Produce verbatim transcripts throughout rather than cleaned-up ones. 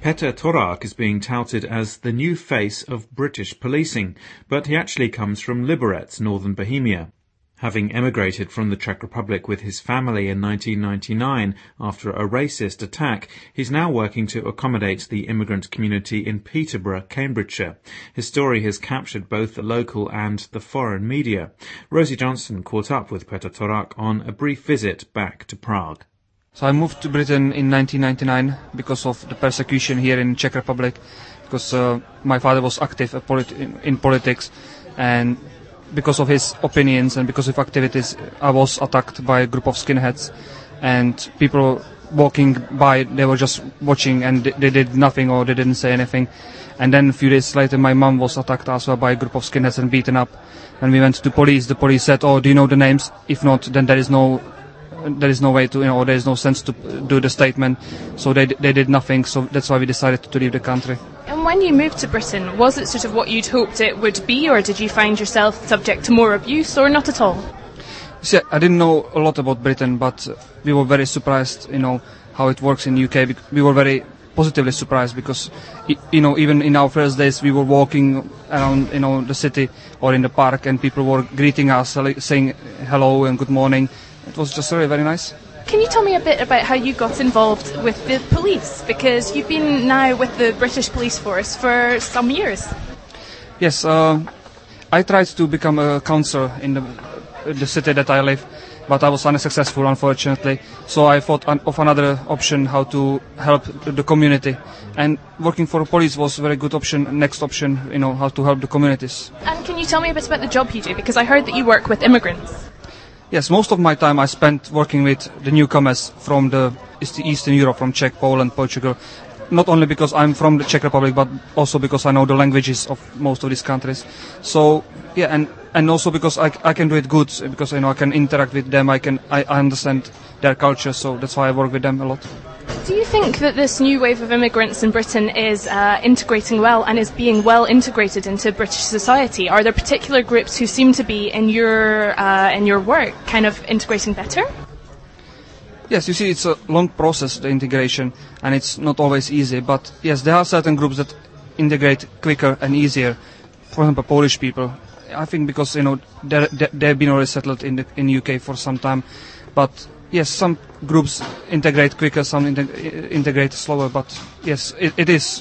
Petr Torák is being touted as the new face of British policing, but he actually comes from Liberec, northern Bohemia. Having emigrated from the Czech Republic with his family in nineteen ninety-nine after a racist attack, he's now working to accommodate the immigrant community in Peterborough, Cambridgeshire. His story has captured both the local and the foreign media. Rosie Johnston caught up with Petr Torák on a brief visit back to Prague. So I moved to Britain in nineteen ninety-nine because of the persecution here in Czech Republic, because uh, my father was active in, in politics, and because of his opinions and because of activities, I was attacked by a group of skinheads, and people walking by, they were just watching and they did nothing or they didn't say anything. And then a few days later, my mum was attacked as well by a group of skinheads and beaten up. And we went to police. The police said, "Oh, do you know the names? If not, then there is no there is no way to, you know, or there is no sense to do the statement." So they they did nothing. So that's why we decided to leave the country. And when you moved to Britain, was it sort of what you'd hoped it would be, or did you find yourself subject to more abuse, or not at all? See, I didn't know a lot about Britain, but we were very surprised, you know, how it works in the U K. We were very positively surprised because, you know, even in our first days, we were walking around, you know, the city or in the park, and people were greeting us, saying hello and good morning. It was just really very nice. Can you tell me a bit about how you got involved with the police? Because you've been now with the British police force for some years. Yes, uh, I tried to become a councillor in the, the city that I live, but I was unsuccessful, unfortunately. So I thought of another option, how to help the community. And working for police was a very good option, next option, you know, how to help the communities. And can you tell me a bit about the job you do? Because I heard that you work with immigrants. Yes, most of my time I spent working with the newcomers from the Eastern Europe, from Czech, Poland, Portugal. Not only because I'm from the Czech Republic, but also because I know the languages of most of these countries. So, yeah, and, and also because I, I can do it good, because, you know, I can interact with them, I can I, I understand their culture, so that's why I work with them a lot. Do you think that this new wave of immigrants in Britain is uh, integrating well and is being well integrated into British society? Are there particular groups who seem to be in your uh, in your work kind of integrating better? Yes, you see, it's a long process, the integration, and it's not always easy. But yes, there are certain groups that integrate quicker and easier. For example, Polish people. I think because, you know, they're, they've been already settled in the in U K for some time, but yes, some groups integrate quicker, some integ- integrate slower, but yes, it, it is,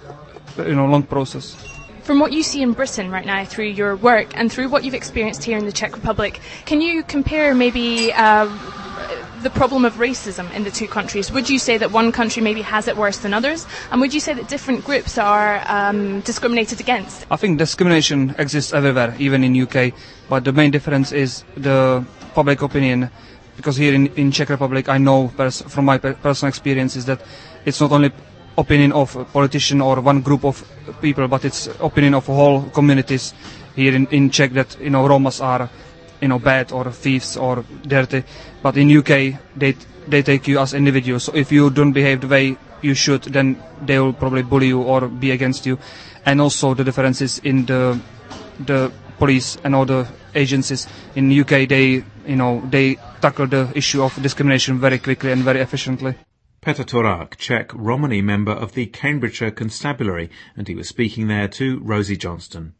you know, a long process. From what you see in Britain right now through your work and through what you've experienced here in the Czech Republic, can you compare maybe uh, the problem of racism in the two countries? Would you say that one country maybe has it worse than others? And would you say that different groups are um, discriminated against? I think discrimination exists everywhere, even in U K, but the main difference is the public opinion. Because here in, in Czech Republic, I know pers- from my per- personal experiences that it's not only opinion of a politician or one group of people, but it's opinion of whole communities here in, in Czech that, you know, Romas are, you know, bad or thieves or dirty. But in U K, they they take you as individuals. So if you don't behave the way you should, then they will probably bully you or be against you. And also the differences in the the police and other agencies in U K, they, you know, they tackle the issue of discrimination very quickly and very efficiently. Petr Torák, Czech Romani member of the Cambridgeshire Constabulary, and he was speaking there to Rosie Johnston.